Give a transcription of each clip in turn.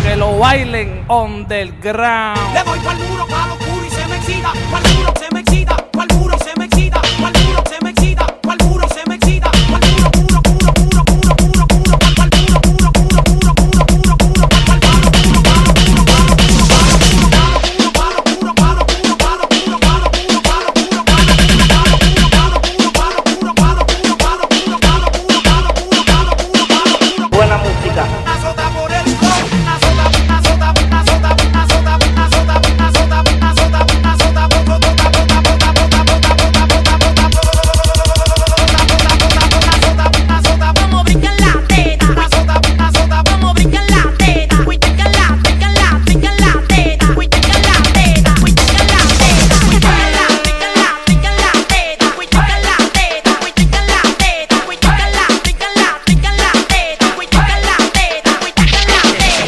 que lo bailen underground. Le doy pa'l muro, pa'l oscuro y se me excita. Pa'l muro se me excita, pa'l muro se me excita, pa'l muro se me excita, pa'l muro se me excita, pa'l muro, puro, puro, puro, puro, puro, puro, pa'l muro, puro, puro, puro, puro, puro, puro, pa'l palo, puro, palo, puro, palo, puro, palo, puro, palo, puro, palo, puro, palo, puro, palo, puro, palo, puro, palo, puro, palo, puro, palo, puro, palo, puro, palo, puro, palo, puro, palo, puro, palo, puro, palo, puro, palo, puro. Buena música. Azota por el flow, azota, azota, azota, azota, azota, azota, azota, azota, como brincan la teta, azota, azota, como brincan la teta, brincan la, brincan la, brincan la teta, brincan la teta, brincan la teta, brincan la, brincan la, brincan la teta, brincan la teta, brincan la teta, brincan la, brincan la, brincan la teta, brincan la teta, brincan la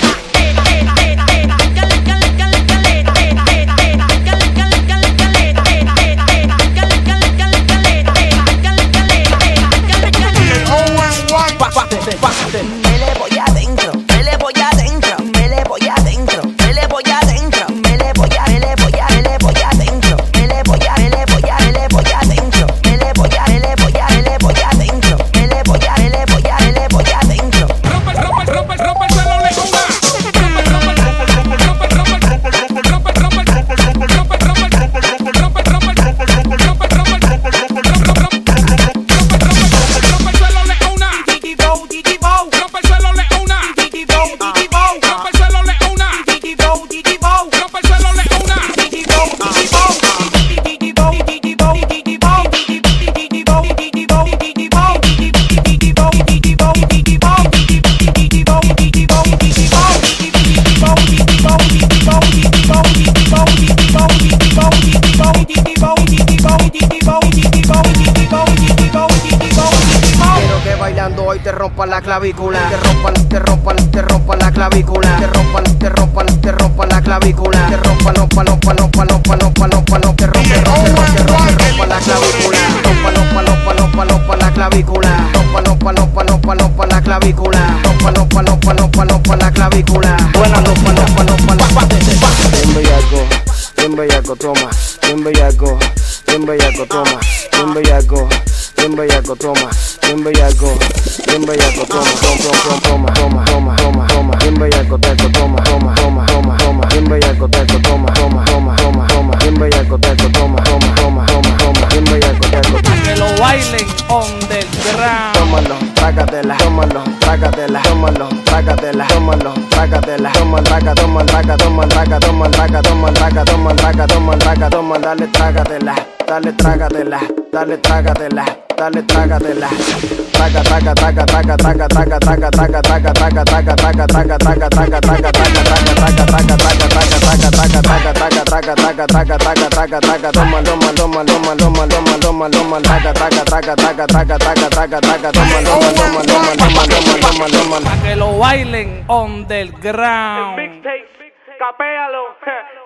Me le voy adentro, me le voy adentro, me le voy adentro, me le voy adentro, me le voy a, me le voy a, me le voy adentro, me le voy a, me le voy a, me le voy adentro, me le voy a, me le voy a, me le voy adentro, me le voy a, me le voy a, me le voy adentro. Rompe el suelo, le una. Quiero que bailando hoy te rompan la clavícula, te rompan la clavícula, te rompan la clavícula, te rompan la clavícula, rompan la clavícula, la clavícula. Buena bien bellaco, toma, bien bellaco, toma, bien bellaco, toma, bien bellaco, toma, bien bellaco, teco, toma, bien bellaco, teco, toma, bien bellaco, teco, toma, bien bellaco, teco. Que lo bailen underground. Tómalo, trágatela, tómalo, trágatela, tómalo, trágatela, tómalo, trágatela, toma, traga, toma, traga, toma, traga, toma, traga, toma, traga, toma, traga, toma, traga, toma, dale, trágatela, dale, trágatela, dale, trágatela, dale, trágatela. Traga, traga, traga, traga, traga, traga, traga, traga, traga, traga, traga, traga, traga, traga, traga, traga, traga, toma, toma, toma, toma, toma, toma, toma, toma, traga, traga, traga, traga, traga, traga, traga, traga, toma, toma, toma, toma, toma, toma, toma. Que lo bailen underground. Mixtape, capéalo.